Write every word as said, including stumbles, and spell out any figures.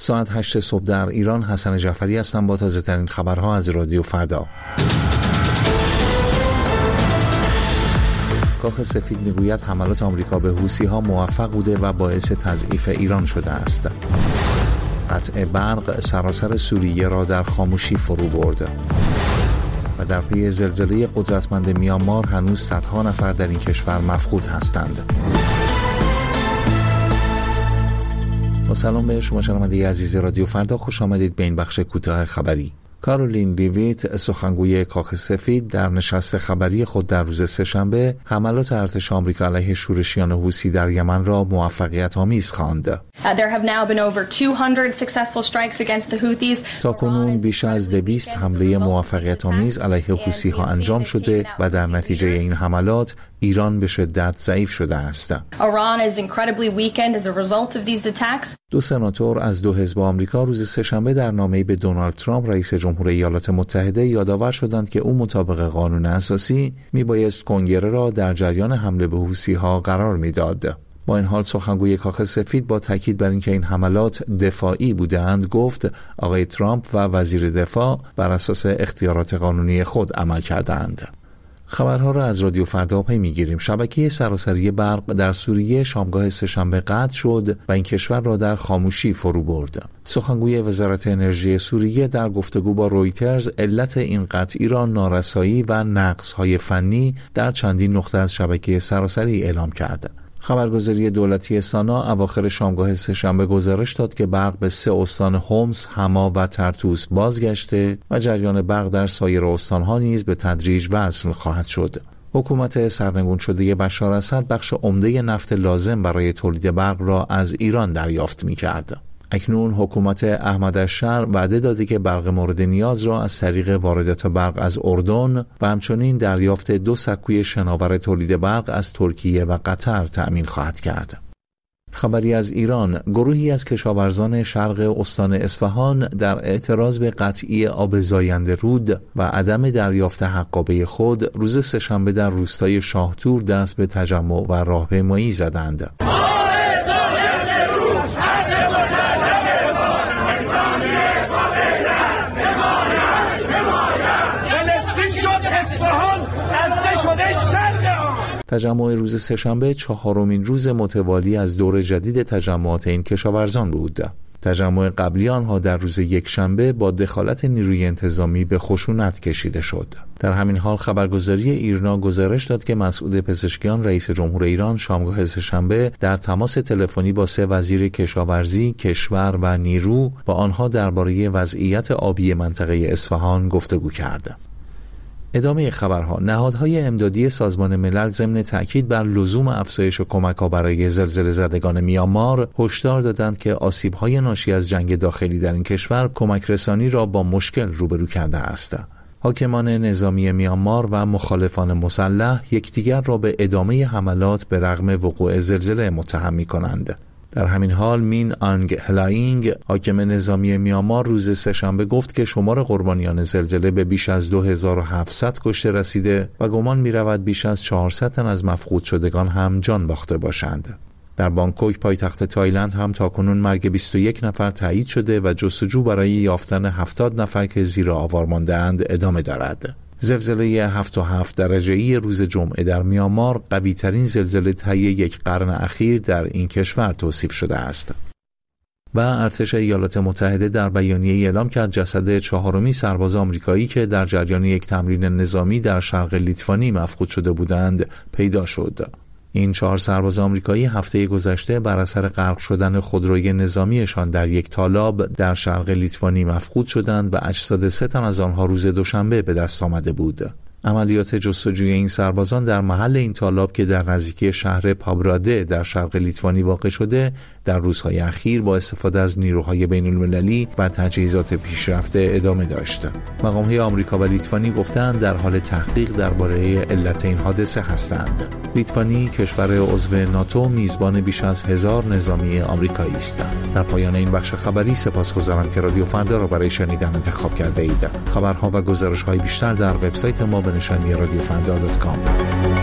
ساعت هشت صبح در ایران. حسن جعفری هستم با تازه ترین خبرها از رادیو فردا. کاخ سفید میگوید حملات آمریکا به حوثی‌ها موفق بوده و باعث تضعیف ایران شده است. قطع برق سراسر سوریه را در خاموشی فرو برد. و در پی زلزله قدرتمند میانمار هنوز صدها نفر در این کشور مفقود هستند. با سلام به شما شنونده عزیز رادیو فردا، خوش آمدید به این بخش کوتاه خبری. کارولین لیویت، سخنگوی کاخ سفید، در نشست خبری خود در روز سه‌شنبه حملات ارتش آمریکا علیه شورشیان حوثی در یمن را موفقیت آمیز خواند. تاکنون بیش از دویست حمله موفقیت آمیز علیه حوثی ها انجام شده و در نتیجه این حملات ایران به شدت ضعیف شده است. دو سناتور از دو حزب آمریکا روز سه‌شنبه در نامه‌ای به دونالد ترامپ رئیس جمهور ایالات متحده یادآور شدند که او مطابق قانون اساسی میبایست کنگره را در جریان حمله به حوثی‌ها قرار میداد. با این حال سخنگوی کاخ سفید با تاکید بر اینکه این حملات دفاعی بودند گفت آقای ترامپ و وزیر دفاع بر اساس اختیارات قانونی خود عمل کردند. خبرها را از رادیو فردا پی میگیریم. شبکه سراسری برق در سوریه شامگاه سه‌شنبه قطع شد و این کشور را در خاموشی فرو برد. سخنگوی وزارت انرژی سوریه در گفتگو با رویترز علت این قطعی را نارسایی و نقص‌های فنی در چندین نقطه از شبکه سراسری اعلام کرد. خبرگزاری دولتی سانا اواخر شامگاه سه‌شنبه گزارش داد که برق به سه استان حمص، حما و ترتوس بازگشته و جریان برق در سایر استانها نیز به تدریج وصل خواهد شد. حکومت سرنگون شده بشار اسد بخش عمده نفت لازم برای تولید برق را از ایران دریافت می‌کرد. اکنون حکومت احمد الشر وعده داده که برق مورد نیاز را از طریق واردات برق از اردن و همچنین دریافت دو سکوی شناور تولید برق از ترکیه و قطر تأمین خواهد کرد. خبری از ایران: گروهی از کشاورزان شرق استان اصفهان در اعتراض به قطعی آب زاینده رود و عدم دریافت حقابه خود روز سه‌شنبه در روستای شاهتور دست به تجمع و راهپیمایی زدند. تجمع روز سه‌شنبه چهارمین روز متوالی از دور جدید تجمعات این کشاورزان بود. تجمع قبلی آنها در روز یکشنبه با دخالت نیروی انتظامی به خشونت کشیده شد. در همین حال خبرگزاری ایرنا گزارش داد که مسعود پزشکیان رئیس جمهور ایران شامگاه سه‌شنبه در تماس تلفنی با سه وزیر کشاورزی، کشور و نیرو با آنها درباره وضعیت آبی منطقه اصفهان گفتگو کرد. ادامه خبرها: نهادهای امدادی سازمان ملل ضمن تأکید بر لزوم افزایش کمک‌ها برای زلزله زدگان میانمار هشدار دادند که آسیب‌های ناشی از جنگ داخلی در این کشور کمک رسانی را با مشکل روبرو کرده است. حاکمان نظامی میانمار و مخالفان مسلح یکدیگر را به ادامه حملات به رغم وقوع زلزله متهم می‌کنند. در همین حال مین آنگ هلاینگ، حاکم نظامی میانمار، روز سه‌شنبه گفت که شمار قربانیان زلزله به بیش از دو هزار و هفتصد کشته رسیده و گمان می‌رود بیش از چهارصد تن از مفقود شدگان هم جان باخته باشند. در بانکوک پایتخت تایلند هم تاکنون مرگ بیست و یک نفر تایید شده و جستجو برای یافتن هفتاد نفر که زیر آوار مانده‌اند ادامه دارد. زلزله هفت و هفت درجه‌ای روز جمعه در میانمار قوی ترین زلزله طی یک قرن اخیر در این کشور توصیف شده است. و ارتش ایالات متحده در بیانیه‌ای اعلام کرد جسد چهارمی سرباز آمریکایی که در جریان یک تمرین نظامی در شرق لیتوانی مفقود شده بودند پیدا شد. این چهار سرباز آمریکایی هفته گذشته بر اثر غرق شدن خودروی نظامیشان در یک تالاب در شرق لیتوانی مفقود شدند و اجساد سه تن از آنها روز دوشنبه به دست آمده بود. عملیات جستجوی این سربازان در محل این تالاب که در نزدیکی شهر پابراده در شرق لیتوانی واقع شده در روزهای اخیر با استفاده از نیروهای بین المللی و تجهیزات پیشرفته ادامه داشت. مقام‌های آمریکا و لیتوانی گفتند در حال تحقیق درباره علت این حادثه هستند. لیتوانی کشور عضو ناتو میزبان بیش از هزار نظامی آمریکایی است. در پایان این بخش خبری سپاسگزارم که رادیو فردا را برای شنیدن انتخاب کرده اید. خبرها و گزارش‌های بیشتر در وبسایت ما به نشانی رادیو فردا دات کام.